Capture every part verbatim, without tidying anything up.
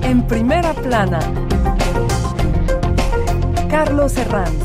En primera plana, Carlos Herranz.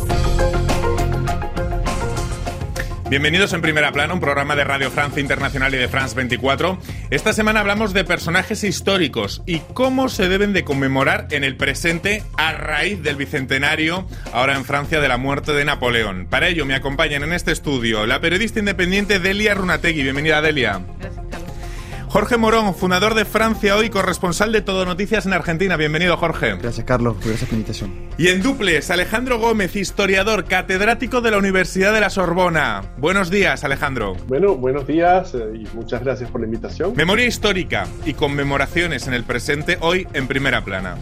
Bienvenidos en Primera Plana, un programa de Radio Francia Internacional y de France veinticuatro. Esta semana hablamos de personajes históricos y cómo se deben de conmemorar en el presente a raíz del bicentenario, ahora en Francia, de la muerte de Napoleón. Para ello me acompañan en este estudio la periodista independiente Delia Runategui. Bienvenida, Delia. Gracias, Carlos. Jorge Morón, fundador de Francia Hoy, corresponsal de Todo Noticias en Argentina. Bienvenido, Jorge. Gracias, Carlos. Gracias por la invitación. Y en duples, Alejandro Gómez, historiador, catedrático de la Universidad de la Sorbona. Buenos días, Alejandro. Bueno, buenos días eh, y muchas gracias por la invitación. Memoria histórica y conmemoraciones en el presente, hoy en Primera Plana.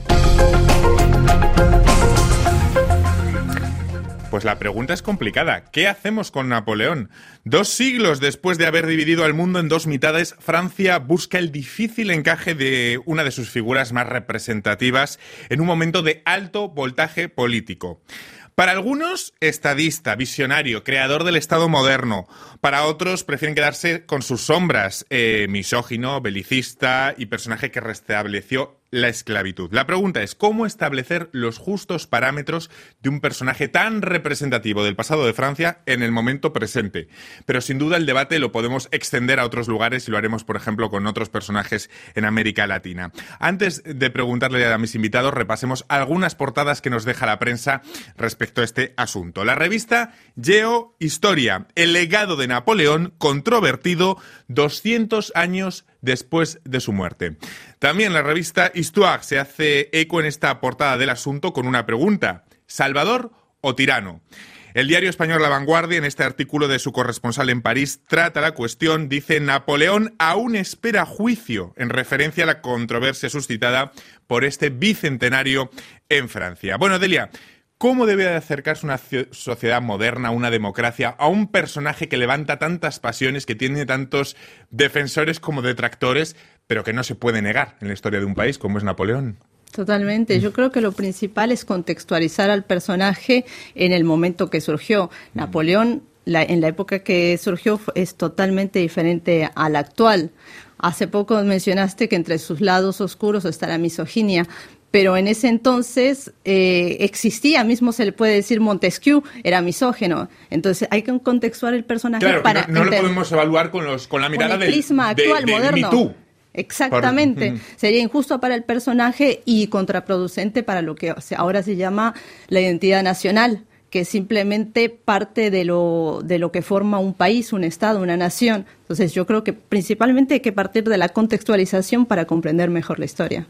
Pues la pregunta es complicada. ¿Qué hacemos con Napoleón? Dos siglos después de haber dividido al mundo en dos mitades, Francia busca el difícil encaje de una de sus figuras más representativas en un momento de alto voltaje político. Para algunos, estadista, visionario, creador del Estado moderno. Para otros, prefieren quedarse con sus sombras, eh, misógino, belicista y personaje que restableció la esclavitud. La pregunta es, ¿cómo establecer los justos parámetros de un personaje tan representativo del pasado de Francia en el momento presente? Pero sin duda el debate lo podemos extender a otros lugares y lo haremos, por ejemplo, con otros personajes en América Latina. Antes de preguntarle a mis invitados, repasemos algunas portadas que nos deja la prensa respecto a este asunto. La revista Geo Historia, el legado de Napoleón controvertido doscientos años después de su muerte. También la revista Histoire se hace eco en esta portada del asunto con una pregunta: ¿Salvador o tirano? El diario español La Vanguardia, en este artículo de su corresponsal en París, trata la cuestión. Dice: Napoleón aún espera juicio, en referencia a la controversia suscitada por este bicentenario en Francia. Bueno, Delia, ¿cómo debe de acercarse una sociedad moderna, una democracia, a un personaje que levanta tantas pasiones, que tiene tantos defensores como detractores, pero que no se puede negar en la historia de un país como es Napoleón? Totalmente. Yo creo que lo principal es contextualizar al personaje en el momento que surgió. Napoleón, la, en la época que surgió, es totalmente diferente a la actual. Hace poco mencionaste que entre sus lados oscuros está la misoginia, pero en ese entonces eh, existía, mismo se le puede decir, Montesquieu era misógino. Entonces hay que contextualizar el personaje. Claro, para no, no lo podemos evaluar con, los, con la mirada con el del prisma actual, de, de, moderno. de Me Too. Exactamente. Por... Sería injusto para el personaje y contraproducente para lo que ahora se llama la identidad nacional, que es simplemente parte de lo, de lo que forma un país, un estado, una nación. Entonces yo creo que principalmente hay que partir de la contextualización para comprender mejor la historia.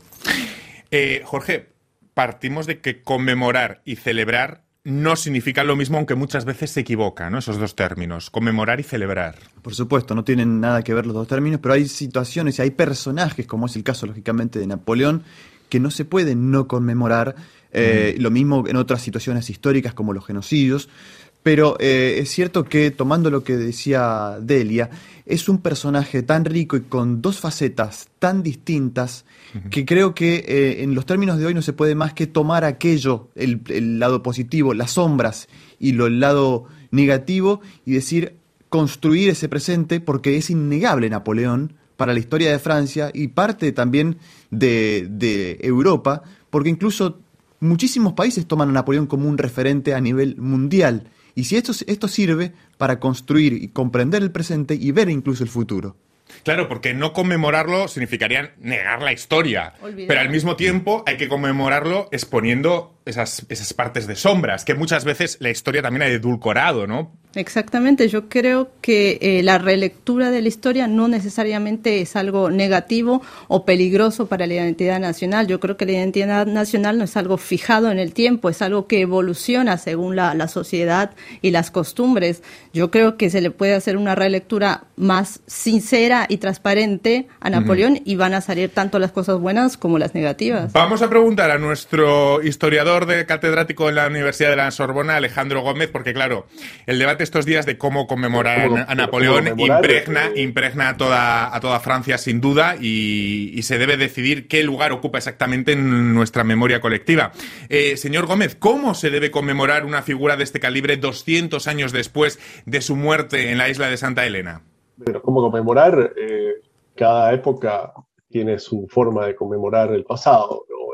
Eh, Jorge, partimos de que conmemorar y celebrar no significan lo mismo, aunque muchas veces se equivocan, ¿no? Esos dos términos, conmemorar y celebrar. Por supuesto, no tienen nada que ver los dos términos, pero hay situaciones y hay personajes, como es el caso, lógicamente, de Napoleón, que no se pueden no conmemorar. Eh, mm. Lo mismo en otras situaciones históricas, como los genocidios. Pero eh, es cierto que, tomando lo que decía Delia, es un personaje tan rico y con dos facetas tan distintas uh-huh. que creo que eh, en los términos de hoy no se puede más que tomar aquello, el, el lado positivo, las sombras, y lo, el lado negativo, y decir, construir ese presente, porque es innegable Napoleón para la historia de Francia y parte también de, de Europa, porque incluso muchísimos países toman a Napoleón como un referente a nivel mundial. Y si esto, esto sirve para construir y comprender el presente y ver incluso el futuro. Claro, porque no conmemorarlo significaría negar la historia. Olvidar. Pero al mismo tiempo hay que conmemorarlo exponiendo esas, esas partes de sombras, que muchas veces la historia también ha edulcorado, ¿no? Exactamente, yo creo que eh, la relectura de la historia no necesariamente es algo negativo o peligroso para la identidad nacional. Yo creo que la identidad nacional no es algo fijado en el tiempo, es algo que evoluciona según la, la sociedad y las costumbres. Yo creo que se le puede hacer una relectura más sincera y transparente a Napoleón uh-huh. y van a salir tanto las cosas buenas como las negativas. Vamos a preguntar a nuestro historiador de catedrático en la Universidad de la Sorbona, Alejandro Gómez, porque claro, el debate estos días de cómo conmemorar ¿Cómo, a Napoleón cómo impregna, eh, impregna a toda, a toda Francia sin duda y, y se debe decidir qué lugar ocupa exactamente en nuestra memoria colectiva. Eh, señor Gómez, ¿cómo se debe conmemorar una figura de este calibre doscientos años después de su muerte en la isla de Santa Elena? Pero ¿cómo conmemorar? Eh, cada época tiene su forma de conmemorar el pasado, ¿no?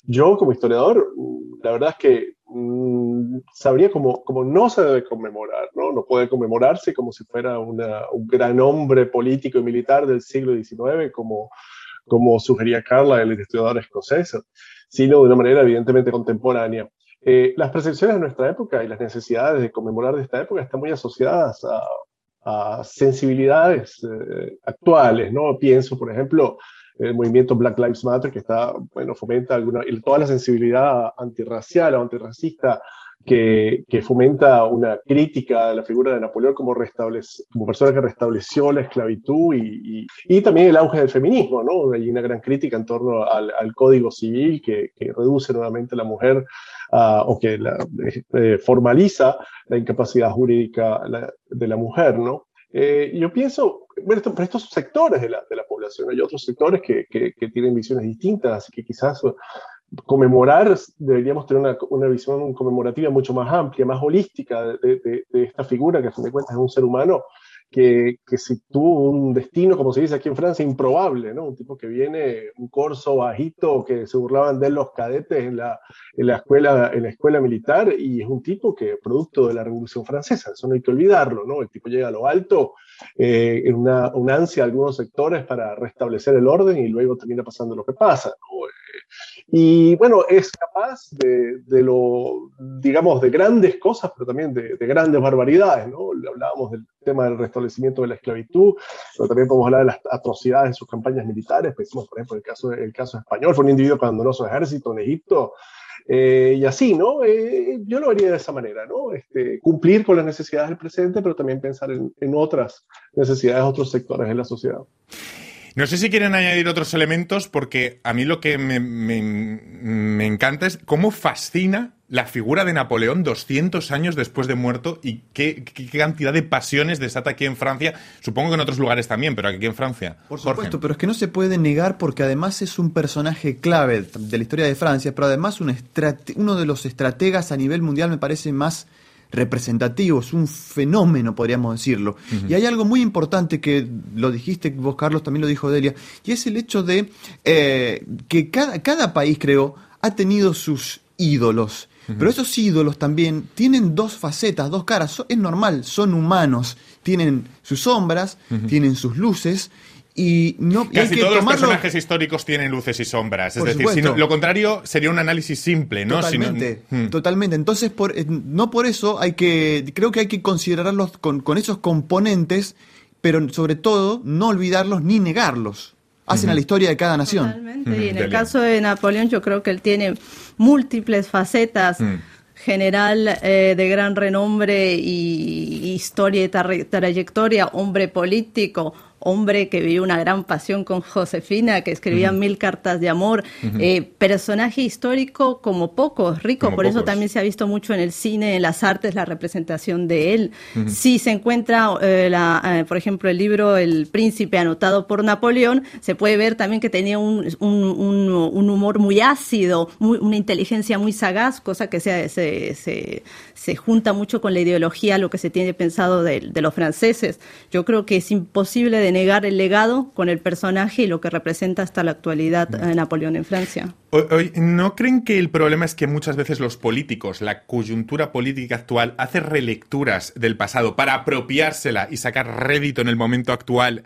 yo como historiador, la verdad es que mmm, sabría cómo, cómo no se debe conmemorar, ¿no? No puede conmemorarse como si fuera una, un gran hombre político y militar del siglo diecinueve, como, como sugería Carla, el historiador escocés, sino de una manera evidentemente contemporánea. Eh, las percepciones de nuestra época y las necesidades de conmemorar de esta época están muy asociadas a, a sensibilidades eh, actuales, ¿no? Pienso, por ejemplo, el movimiento Black Lives Matter, que está, bueno, fomenta alguna, toda la sensibilidad antirracial o antirracista que, que fomenta una crítica a la figura de Napoleón como, restablece, como persona que restableció la esclavitud y, y, y también el auge del feminismo, ¿no? Hay una gran crítica en torno al, al Código Civil que, que reduce nuevamente a la mujer uh, o que la, eh, formaliza la incapacidad jurídica la, de la mujer, ¿no? Eh, yo pienso, bueno, esto, pero estos sectores de la, de la población, hay otros sectores que, que, que tienen visiones distintas y que quizás conmemorar, deberíamos tener una, una visión conmemorativa mucho más amplia, más holística de, de, de esta figura que a fin de cuentas es un ser humano que, que si tuvo un destino, como se dice aquí en Francia, improbable, ¿no? Un tipo que viene, un corso bajito, que se burlaban de él los cadetes en la, en la, escuela, en la escuela militar, y es un tipo que, producto de la Revolución Francesa, eso no hay que olvidarlo, ¿no? El tipo llega a lo alto, eh, en una, una ansia de algunos sectores para restablecer el orden, y luego termina pasando lo que pasa, ¿no? Y bueno, es capaz de, de lo, digamos, de grandes cosas, pero también de, de grandes barbaridades, ¿no? Hablábamos del tema del restablecimiento de la esclavitud, pero también podemos hablar de las atrocidades en sus campañas militares. Pensemos, por ejemplo, el caso, el caso español, fue un individuo que abandonó su ejército en Egipto, eh, y así, ¿no? Eh, yo lo haría de esa manera, ¿no? Este, cumplir con las necesidades del presente, pero también pensar en, en otras necesidades, otros sectores de la sociedad. No sé si quieren añadir otros elementos, porque a mí lo que me, me, me encanta es cómo fascina la figura de Napoleón doscientos años después de muerto y qué, qué, qué cantidad de pasiones desata aquí en Francia. Supongo que en otros lugares también, pero aquí en Francia. Por supuesto, Jorge. Pero es que no se puede negar porque además es un personaje clave de la historia de Francia, pero además un estrate- uno de los estrategas a nivel mundial me parece más representativo, es un fenómeno, podríamos decirlo. Uh-huh. Y hay algo muy importante que lo dijiste vos, Carlos, también lo dijo Delia, y es el hecho de eh, que cada, cada país, creo, ha tenido sus ídolos. Uh-huh. Pero esos ídolos también tienen dos facetas, dos caras. So, es normal, son humanos, tienen sus sombras, uh-huh. tienen sus luces. Y no, y Casi hay que todos tomarlo... los personajes históricos tienen luces y sombras. Es Por decir, si no, supuesto. lo contrario sería un análisis simple, ¿no? Totalmente, Si no... Hmm. totalmente. Entonces, por, no por eso hay que, creo que hay que considerarlos con, con esos componentes, pero sobre todo no olvidarlos ni negarlos. Hacen uh-huh. a la historia de cada nación. Totalmente. Uh-huh. Y en el caso de Napoleón, yo creo que él tiene múltiples facetas. Uh-huh. General eh, de gran renombre y, y historia y tra- trayectoria, hombre político, hombre que vivió una gran pasión con Josefina, que escribía uh-huh. mil cartas de amor, uh-huh. eh, personaje histórico como pocos, rico, como por pocos. Eso también se ha visto mucho en el cine, en las artes, la representación de él. Uh-huh. Si se encuentra, eh, la, eh, por ejemplo, el libro El Príncipe, anotado por Napoleón, se puede ver también que tenía un, un, un, un humor muy ácido, muy, una inteligencia muy sagaz, cosa que se, se, se, se junta mucho con la ideología, lo que se tiene pensado de, de los franceses. Yo creo que es imposible de negar el legado con el personaje y lo que representa hasta la actualidad eh, Napoleón en Francia. Hoy, ¿no creen que el problema es que muchas veces los políticos, la coyuntura política actual, hace relecturas del pasado para apropiársela y sacar rédito en el momento actual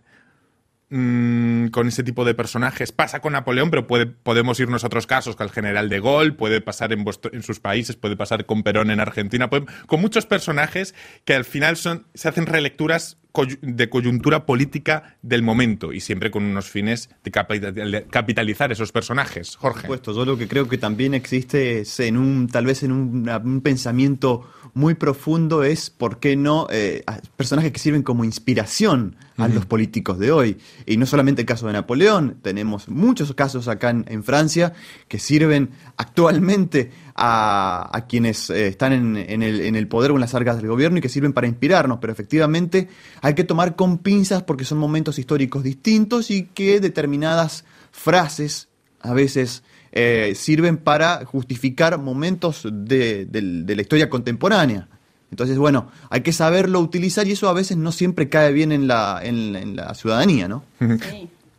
mmm, con ese tipo de personajes? Pasa con Napoleón, pero puede, podemos irnos a otros casos, con el general de Gaulle, puede pasar en, vuestro, en sus países, puede pasar con Perón en Argentina, puede, con muchos personajes que al final son, se hacen relecturas de coyuntura política del momento y siempre con unos fines de capitalizar esos personajes. Jorge. Por supuesto, yo lo que creo que también existe es en un, tal vez en un, un pensamiento muy profundo es por qué no eh, personajes que sirven como inspiración a uh-huh. los políticos de hoy. Y no solamente el caso de Napoleón, tenemos muchos casos acá en, en Francia que sirven actualmente a, a quienes eh, están en, en, el, en el poder o en las arcas del gobierno y que sirven para inspirarnos, pero efectivamente hay que tomar con pinzas porque son momentos históricos distintos y que determinadas frases a veces eh, sirven para justificar momentos de, de, de la historia contemporánea. Entonces, bueno, hay que saberlo utilizar y eso a veces no siempre cae bien en la, en, en la ciudadanía, ¿no? Sí.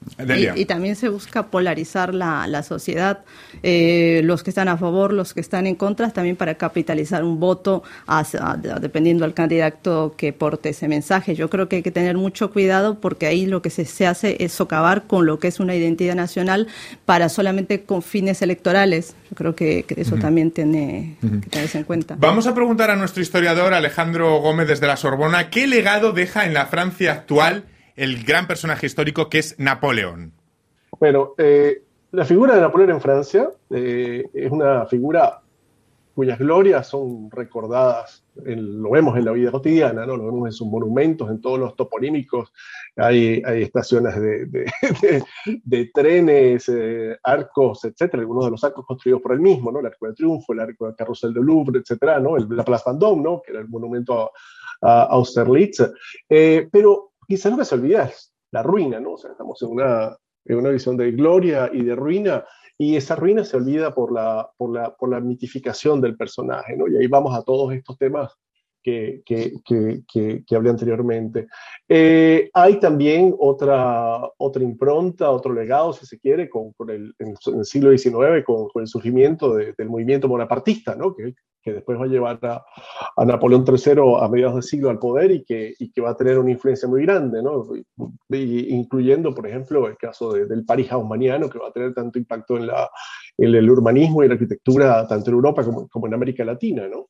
Y, y también se busca polarizar la, la sociedad, eh, los que están a favor, los que están en contra, también para capitalizar un voto a, a, dependiendo del candidato que porte ese mensaje. Yo creo que hay que tener mucho cuidado porque ahí lo que se, se hace es socavar con lo que es una identidad nacional para solamente con fines electorales. Yo creo que, que eso uh-huh. también tiene uh-huh. que tenerse en cuenta. Vamos a preguntar a nuestro historiador Alejandro Gómez desde la Sorbona, ¿qué legado deja en la Francia actual el gran personaje histórico que es Napoleón? Bueno, eh, la figura de Napoleón en Francia eh, es una figura cuyas glorias son recordadas, en, lo vemos en la vida cotidiana, ¿no? Lo vemos en sus monumentos, en todos los toponímicos, hay, hay estaciones de, de, de, de trenes, eh, arcos, etcétera, algunos de los arcos construidos por él mismo, ¿no? El Arco de Triunfo, el Arco del Carrusel del Louvre, etcétera, ¿no? El, la Place Vendôme, ¿no? Que era el monumento a, a Austerlitz, eh, pero quizás lo que se olvida es la ruina, ¿no? O sea, estamos en una, en una visión de gloria y de ruina, y esa ruina se olvida por la, por la, por la mitificación del personaje, ¿no? Y ahí vamos a todos estos temas que, que, que, que, que hablé anteriormente. Eh, hay también otra, otra impronta, otro legado, si se quiere, con, con el, en el siglo diecinueve, con, con el surgimiento de, del movimiento bonapartista, ¿no? Que, que después va a llevar a, a Napoleón tercero a mediados del siglo al poder y que, y que va a tener una influencia muy grande, ¿no? Y, incluyendo, por ejemplo, el caso de, del París haussmanniano, que va a tener tanto impacto en, la, en el urbanismo y la arquitectura, tanto en Europa como, como en América Latina, ¿no?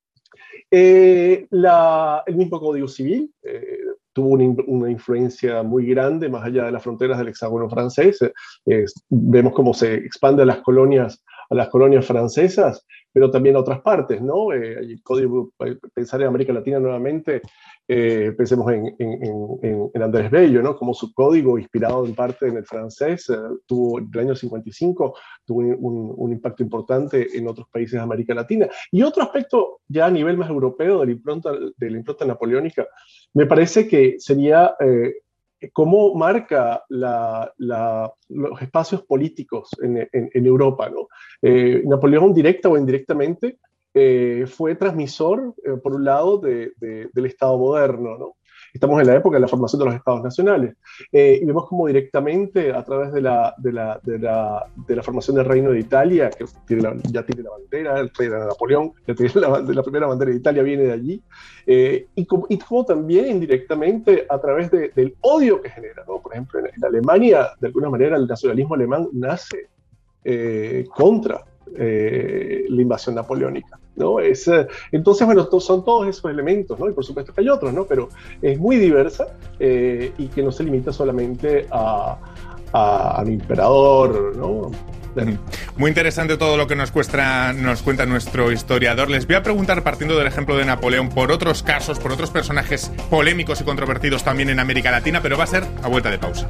Eh, la, el mismo Código Civil eh, tuvo una, una influencia muy grande más allá de las fronteras del hexágono francés. Eh, vemos cómo se expande a las colonias, a las colonias francesas, pero también a otras partes, ¿no? Eh, el código, pensar en América Latina nuevamente, eh, pensemos en, en, en, en Andrés Bello, ¿no? Como su código, inspirado en parte en el francés, eh, tuvo en el año cincuenta y cinco, tuvo un, un, un impacto importante en otros países de América Latina. Y otro aspecto ya a nivel más europeo de la impronta, de la impronta napoleónica, me parece que sería eh, cómo marca la, la, los espacios políticos en, en, en Europa, ¿no? Eh, Napoleón, directa o indirectamente, eh, fue transmisor, eh, por un lado, de, de, del Estado moderno, ¿no? Estamos en la época de la formación de los Estados nacionales, eh, y vemos como directamente a través de la, de, la, de, la, de la formación del Reino de Italia, que tiene la, ya tiene la bandera, el rey de Napoleón, ya tiene la, la primera bandera de Italia viene de allí, eh, y, como, y como también indirectamente a través de, del odio que genera, ¿no? Por ejemplo, en, en Alemania, de alguna manera, el nacionalismo alemán nace eh, contra eh, la invasión napoleónica, ¿no? Es, eh, entonces, bueno, to, son todos esos elementos, ¿no? Y por supuesto que hay otros, ¿no? Pero es muy diversa eh, y que no se limita solamente a, a, al emperador, ¿no? Muy interesante todo lo que nos, cuesta, nos cuenta nuestro historiador. Les voy a preguntar, partiendo del ejemplo de Napoleón, por otros casos, por otros personajes polémicos y controvertidos también en América Latina, pero va a ser a vuelta de pausa.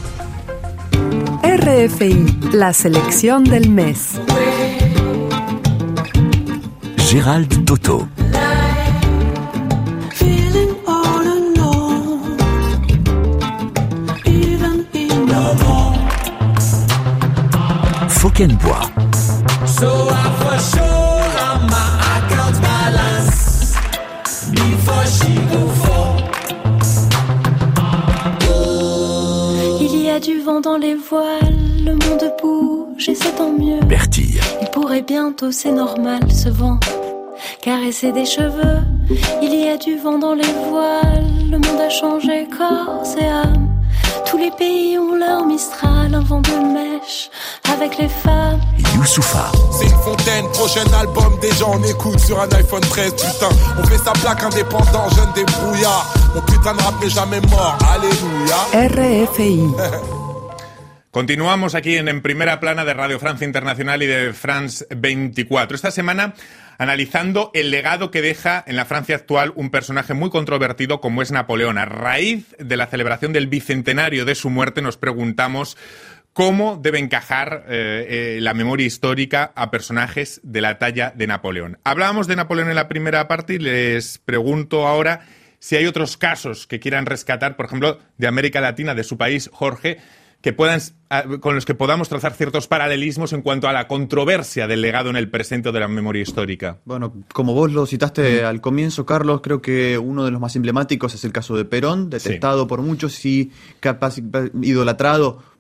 R F I, la selección del mes. Gérald Toto. Fauquenbois. Il y a du vent dans les voiles, le monde bouge et c'est tant mieux. Bertille. Il pourrait bientôt, c'est normal, ce vent caresser des cheveux. Il y a du vent dans les voiles, le monde a changé corps et âme. Tous les pays ont leur Mistral, un vent de mèche avec les femmes. Youssoupha. C'est une fontaine, prochain album, déjà on écoute sur un iPhone treize, putain. On fait sa plaque indépendant, jeune débrouillard. Mon putain de rap n'est jamais mort, alléluia. R F I. Continuamos aquí en, en Primera Plana de Radio Francia Internacional y de France veinticuatro. Esta semana analizando el legado que deja en la Francia actual un personaje muy controvertido como es Napoleón. A raíz de la celebración del bicentenario de su muerte nos preguntamos cómo debe encajar eh, eh, la memoria histórica a personajes de la talla de Napoleón. Hablábamos de Napoleón en la primera parte y les pregunto ahora si hay otros casos que quieran rescatar, por ejemplo, de América Latina, de su país, Jorge, que puedan, con los que podamos trazar ciertos paralelismos en cuanto a la controversia del legado en el presente de la memoria histórica. Bueno, como vos lo citaste mm. al comienzo, Carlos, creo que uno de los más emblemáticos es el caso de Perón, detestado sí. por muchos y capaz idolatrado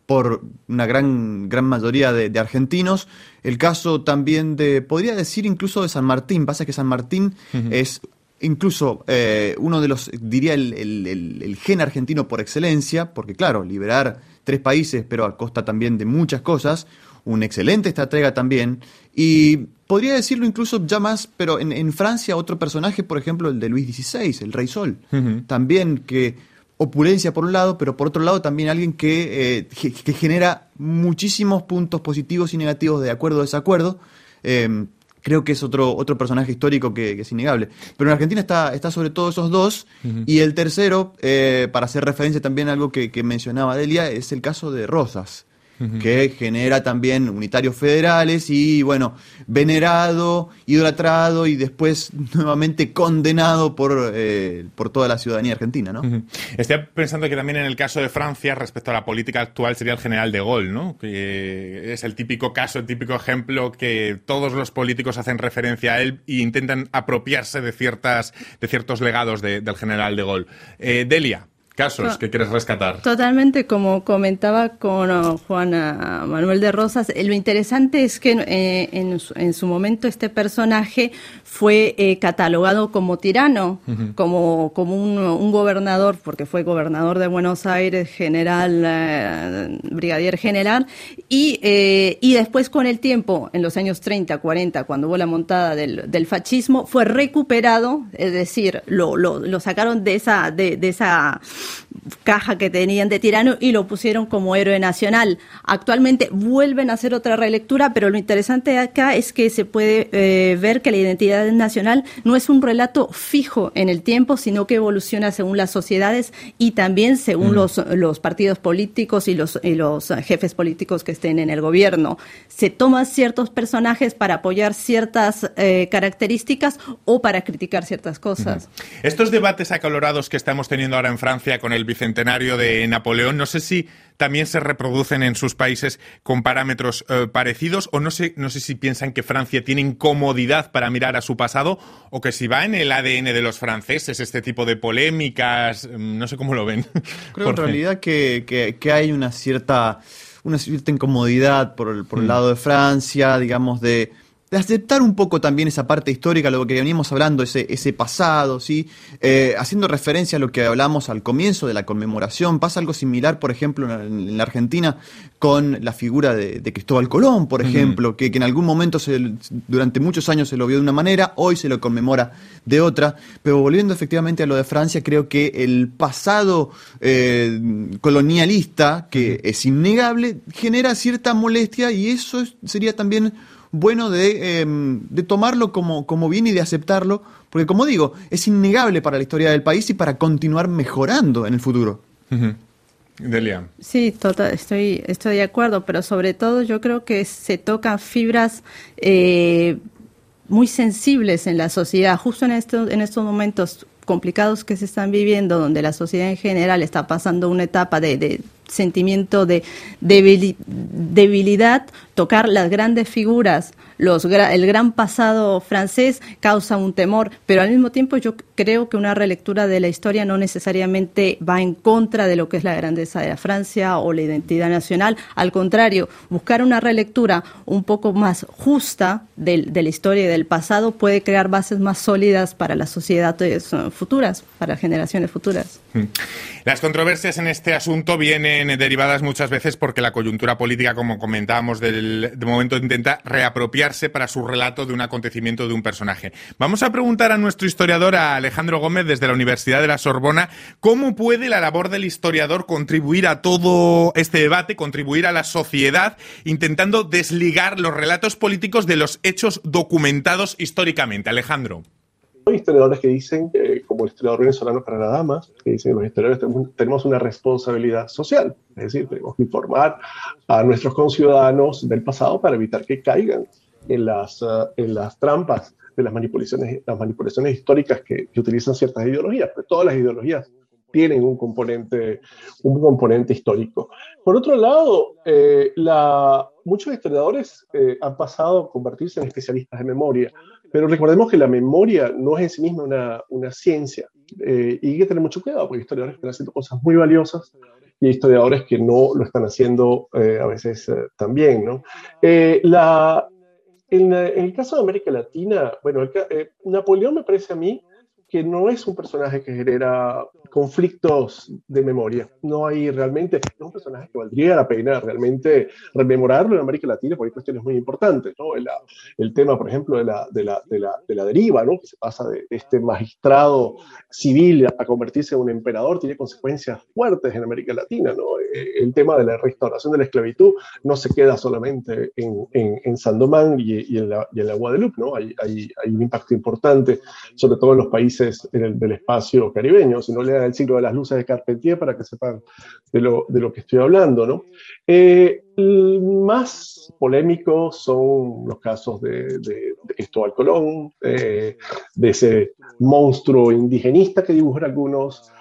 por una gran, gran mayoría de, de argentinos. El caso también de, podría decir incluso de San Martín. Pasa que San Martín uh-huh. es incluso eh, uno de los, diría, el, el, el, el gen argentino por excelencia, porque claro, liberar tres países, pero a costa también de muchas cosas, un excelente estratega también, y podría decirlo incluso ya más, pero en, en Francia otro personaje, por ejemplo, el de Luis dieciséis, el Rey Sol, uh-huh. también que opulencia por un lado, pero por otro lado también alguien que, eh, que, que genera muchísimos puntos positivos y negativos de acuerdo o desacuerdo. Eh, creo que es otro, otro personaje histórico que, que es innegable. Pero en Argentina está, está sobre todo esos dos, uh-huh. y el tercero, eh, para hacer referencia también a algo que, que mencionaba Delia, es el caso de Rosas, uh-huh. que genera también unitarios federales y, bueno, venerado, idolatrado y después nuevamente condenado por, eh, por toda la ciudadanía argentina, ¿no? Uh-huh. Estoy pensando que también en el caso de Francia, respecto a la política actual, sería el general de Gaulle, ¿no? Que es el típico caso, el típico ejemplo que todos los políticos hacen referencia a él e intentan apropiarse de ciertas de ciertos legados de, del general de Gaulle. Eh, Delia, casos que quieres rescatar. Totalmente, como comentaba con uh, Juan uh, Manuel de Rosas, eh, lo interesante es que eh, en, su, en su momento este personaje fue eh, catalogado como tirano, uh-huh. como, como un, un gobernador, porque fue gobernador de Buenos Aires, general, eh, brigadier general, y, eh, y después con el tiempo, en los años treinta, cuarenta, cuando hubo la montada del, del fascismo, fue recuperado, es decir, lo, lo, lo sacaron de esa, de, de esa caja que tenían de tirano y lo pusieron como héroe nacional. Actualmente vuelven a hacer otra relectura, pero lo interesante acá es que se puede eh, ver que la identidad nacional no es un relato fijo en el tiempo, sino que evoluciona según las sociedades y también según mm. los, los partidos políticos y los, y los jefes políticos que estén en el gobierno. Se toman ciertos personajes para apoyar ciertas eh, características o para criticar ciertas cosas. Mm. Estos debates acalorados que estamos teniendo ahora en Francia con el bicentenario de Napoleón, no sé si también se reproducen en sus países con parámetros eh, parecidos, o no sé, no sé si piensan que Francia tiene incomodidad para mirar a su pasado, o que si va en el A D N de los franceses este tipo de polémicas, no sé cómo lo ven. Creo en realidad que, que, que hay una cierta, una cierta incomodidad por el, por el mm. lado de Francia, digamos, de... de aceptar un poco también esa parte histórica, lo que veníamos hablando, ese, ese pasado, ¿sí? Eh, haciendo referencia a lo que hablamos al comienzo de la conmemoración. Pasa algo similar, por ejemplo, en, en la Argentina, con la figura de, de Cristóbal Colón, por ejemplo, uh-huh. que, que en algún momento, se, durante muchos años se lo vio de una manera, hoy se lo conmemora de otra. Pero volviendo efectivamente a lo de Francia, creo que el pasado eh, colonialista, que uh-huh. es innegable, genera cierta molestia, y eso sería también bueno de, eh, de tomarlo como, como bien y de aceptarlo, porque como digo, es innegable para la historia del país y para continuar mejorando en el futuro. Uh-huh. Delia. Sí, total, estoy, estoy de acuerdo, pero sobre todo yo creo que se tocan fibras eh, muy sensibles en la sociedad, justo en, estos en estos momentos complicados que se están viviendo, donde la sociedad en general está pasando una etapa de, de sentimiento de debilidad. Tocar las grandes figuras, los, el gran pasado francés causa un temor, pero al mismo tiempo yo creo que una relectura de la historia no necesariamente va en contra de lo que es la grandeza de la Francia o la identidad nacional. Al contrario, buscar una relectura un poco más justa de, de la historia y del pasado puede crear bases más sólidas para las sociedades futuras, para generaciones futuras. Las controversias en este asunto vienen derivadas muchas veces porque la coyuntura política, como comentábamos, del, de momento intenta reapropiarse para su relato de un acontecimiento, de un personaje. Vamos a preguntar a nuestro historiador, a Alejandro Gómez, desde la Universidad de la Sorbona, ¿cómo puede la labor del historiador contribuir a todo este debate, contribuir a la sociedad, intentando desligar los relatos políticos de los hechos documentados históricamente? Alejandro. Hay historiadores que dicen, eh, como el historiador venezolano para las damas, que dicen que los historiadores tenemos, tenemos una responsabilidad social, es decir, tenemos que informar a nuestros conciudadanos del pasado para evitar que caigan en las, uh, en las trampas de las manipulaciones, las manipulaciones históricas que, que utilizan ciertas ideologías, pero todas las ideologías tienen un componente, un componente histórico. Por otro lado, eh, la, muchos historiadores eh, han pasado a convertirse en especialistas de memoria, pero recordemos que la memoria no es en sí misma una, una ciencia, eh, y hay que tener mucho cuidado, porque historiadores están haciendo cosas muy valiosas y hay historiadores que no lo están haciendo eh, a veces eh, también, ¿no? Eh, la, en, en el caso de América Latina, bueno, el, eh, Napoleón me parece a mí que no es un personaje que genera conflictos de memoria. No hay realmente, es un personaje que valdría la pena realmente rememorarlo en América Latina porque hay cuestiones muy importantes, ¿no? El, el tema, por ejemplo, de la, de la, de la, de la deriva, ¿no? Que se pasa de este magistrado civil a convertirse en un emperador, tiene consecuencias fuertes en América Latina, ¿no? El tema de la restauración de la esclavitud no se queda solamente en, en, en Saint-Domingue y, y, en la, y en la Guadeloupe, ¿no? Hay, hay, hay un impacto importante, sobre todo en los países en el, del espacio caribeño. Si no, lean El siglo de las luces de Carpentier para que sepan de lo, de lo que estoy hablando, ¿no? Eh, más polémicos son los casos de, de, de Cristóbal Colón, eh, de ese monstruo indigenista que dibujan algunos,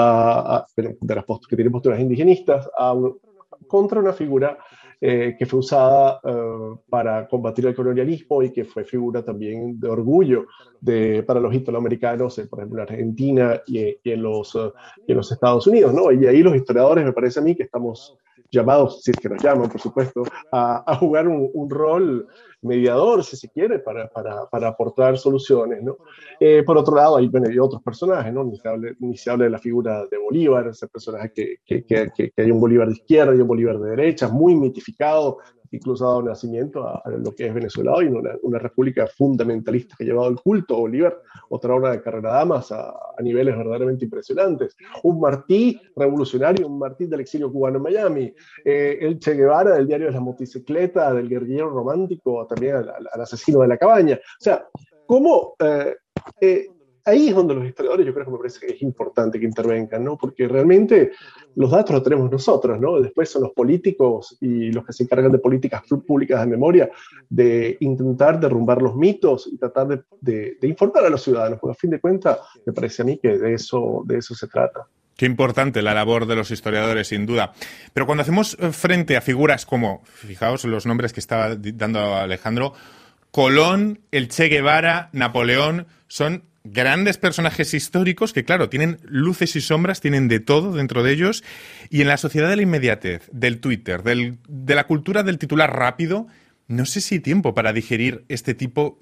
uh, de las post- que tiene posturas indigenistas, uh, contra una figura Eh, que fue usada uh, para combatir el colonialismo y que fue figura también de orgullo de, para los italoamericanos, eh, por ejemplo, en Argentina y, y, en los, uh, y en los Estados Unidos, ¿no? Y ahí los historiadores, me parece a mí, que estamos llamados, si es que nos llaman, por supuesto, a, a jugar un, un rol mediador, si se quiere, para, para, para aportar soluciones, ¿no? Eh, por otro lado, hay, bueno, hay otros personajes, ¿no? Ni se hable, ni se hable de la figura de Bolívar, ese personaje que, que, que, que, que hay un Bolívar de izquierda y un Bolívar de derecha, muy mitificado, incluso ha dado nacimiento a, a lo que es Venezuela hoy, una, una república fundamentalista que ha llevado el culto a Bolívar, otra obra de Carrera Damas, a, a niveles verdaderamente impresionantes. Un Martí revolucionario, un Martí del exilio cubano en Miami, eh, el Che Guevara del diario de la motocicleta, del guerrillero romántico, también al, al asesino de la cabaña. O sea, ¿cómo...? Eh, eh, ahí es donde los historiadores, yo creo que me parece que es importante que intervengan, ¿no? Porque realmente los datos los tenemos nosotros, ¿no? Después son los políticos y los que se encargan de políticas públicas de memoria de intentar derrumbar los mitos y tratar de, de, de informar a los ciudadanos, porque a fin de cuentas me parece a mí que de eso, de eso se trata. Qué importante la labor de los historiadores, sin duda. Pero cuando hacemos frente a figuras como, fijaos los nombres que estaba dando Alejandro, Colón, el Che Guevara, Napoleón, son grandes personajes históricos que, claro, tienen luces y sombras, tienen de todo dentro de ellos, y en la sociedad de la inmediatez, del Twitter, del, de la cultura del titular rápido, no sé si hay tiempo para digerir este tipo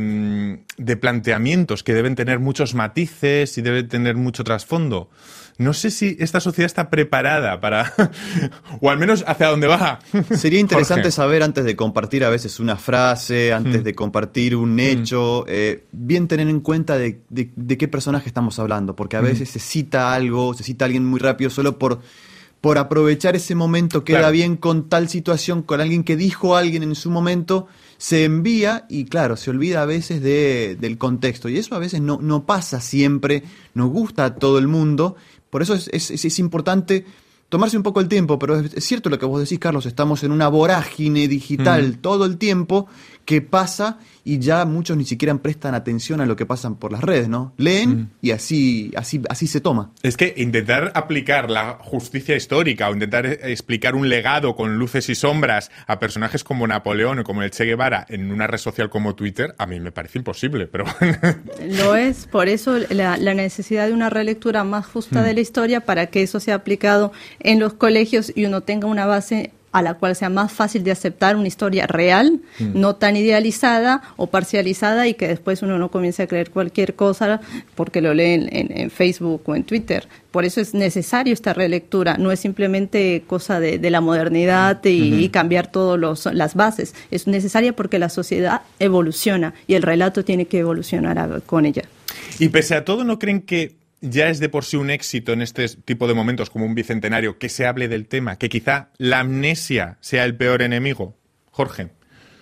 de, de planteamientos que deben tener muchos matices y deben tener mucho trasfondo. No sé si esta sociedad está preparada para... o al menos hacia dónde va. Sería interesante Jorge. saber, antes de compartir a veces una frase, antes mm. de compartir un hecho, mm. eh, bien tener en cuenta de, de, de qué personaje estamos hablando, porque a mm. veces se cita algo, se cita a alguien muy rápido solo por... por aprovechar ese momento, queda claro. bien con tal situación, con alguien que dijo a alguien en su momento, se envía y claro, se olvida a veces de, del contexto. Y eso a veces no, no pasa siempre, nos gusta a todo el mundo, por eso es, es, es importante tomarse un poco el tiempo, pero es, es cierto lo que vos decís, Carlos, estamos en una vorágine digital mm. todo el tiempo que pasa y ya muchos ni siquiera prestan atención a lo que pasan por las redes, ¿no? Leen mm. y así, así, así se toma. Es que intentar aplicar la justicia histórica o intentar explicar un legado con luces y sombras a personajes como Napoleón o como el Che Guevara en una red social como Twitter, a mí me parece imposible, pero... Lo es, por eso la, la necesidad de una relectura más justa mm. de la historia para que eso sea aplicado en los colegios y uno tenga una base a la cual sea más fácil de aceptar una historia real, mm. no tan idealizada o parcializada y que después uno no comience a creer cualquier cosa porque lo lee en, en, en Facebook o en Twitter. Por eso es necesario esta relectura, no es simplemente cosa de, de la modernidad y, mm-hmm. y cambiar todas las bases. Es necesaria porque la sociedad evoluciona y el relato tiene que evolucionar a, con ella. Y pese a todo, ¿no creen que ya es de por sí un éxito en este tipo de momentos como un bicentenario que se hable del tema, que quizá la amnesia sea el peor enemigo? Jorge.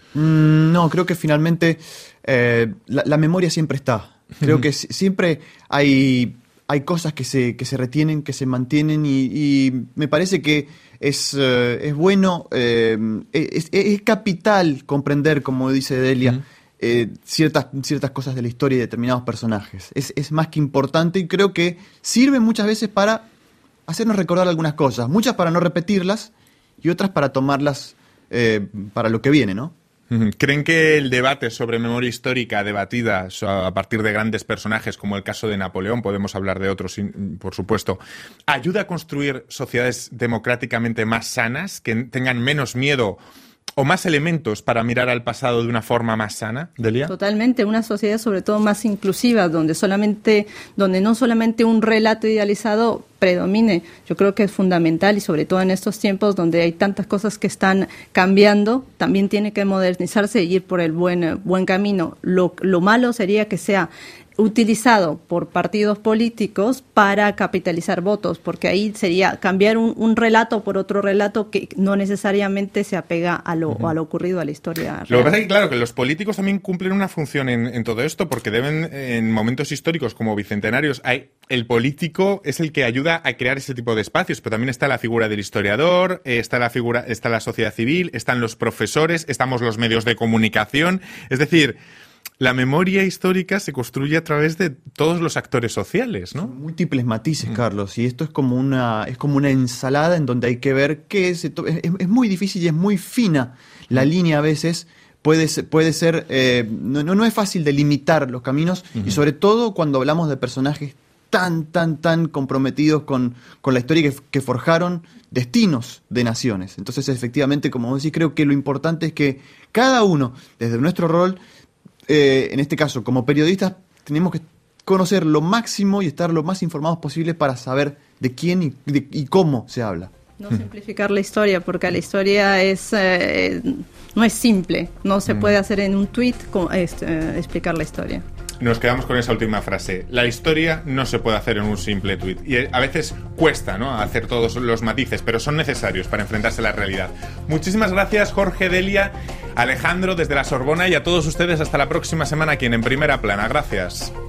Mm, no, creo que finalmente eh, la, la memoria siempre está. Creo que siempre hay, hay cosas que se, que se retienen, que se mantienen y, y me parece que es, eh, es bueno, eh, es, es capital comprender, como dice Delia, mm. Eh, ciertas, ciertas cosas de la historia y determinados personajes. Es, es más que importante y creo que sirve muchas veces para hacernos recordar algunas cosas, muchas para no repetirlas y otras para tomarlas eh, para lo que viene, ¿no? ¿Creen que el debate sobre memoria histórica debatida a partir de grandes personajes como el caso de Napoleón, podemos hablar de otros, por supuesto, ayuda a construir sociedades democráticamente más sanas, que tengan menos miedo o más elementos para mirar al pasado de una forma más sana, Delia? Totalmente, una sociedad sobre todo más inclusiva, donde solamente, donde no solamente un relato idealizado predomine. Yo creo que es fundamental, y sobre todo en estos tiempos donde hay tantas cosas que están cambiando, también tiene que modernizarse y ir por el buen, buen camino. Lo, lo malo sería que sea utilizado por partidos políticos para capitalizar votos, porque ahí sería cambiar un, un relato por otro relato que no necesariamente se apega a lo, uh-huh. a lo ocurrido a la historia real. Lo que pasa es que, claro, que los políticos también cumplen una función en, en todo esto, porque deben, en momentos históricos como bicentenarios, hay, el político es el que ayuda a crear ese tipo de espacios, pero también está la figura del historiador, eh, está la figura, está la sociedad civil, están los profesores, estamos los medios de comunicación, es decir, la memoria histórica se construye a través de todos los actores sociales, ¿no? Son múltiples matices, Carlos, y esto es como una es como una ensalada en donde hay que ver qué es. Es, es muy difícil y es muy fina la línea a veces. Puede ser, puede ser eh, no, no es fácil delimitar los caminos, uh-huh. y sobre todo cuando hablamos de personajes tan, tan, tan comprometidos con, con la historia que, que forjaron destinos de naciones. Entonces, efectivamente, como vos decís, creo que lo importante es que cada uno, desde nuestro rol, Eh, en este caso, como periodistas, tenemos que conocer lo máximo y estar lo más informados posible para saber de quién y, de, y cómo se habla. No simplificar la historia, porque la historia es eh, no es simple, no se puede hacer en un tuit eh, explicar la historia. Nos quedamos con esa última frase. La historia no se puede hacer en un simple tuit. Y a veces cuesta, ¿no?, hacer todos los matices, pero son necesarios para enfrentarse a la realidad. Muchísimas gracias, Jorge, Delia, Alejandro, desde la Sorbona, y a todos ustedes hasta la próxima semana aquí en En Primera Plana. Gracias.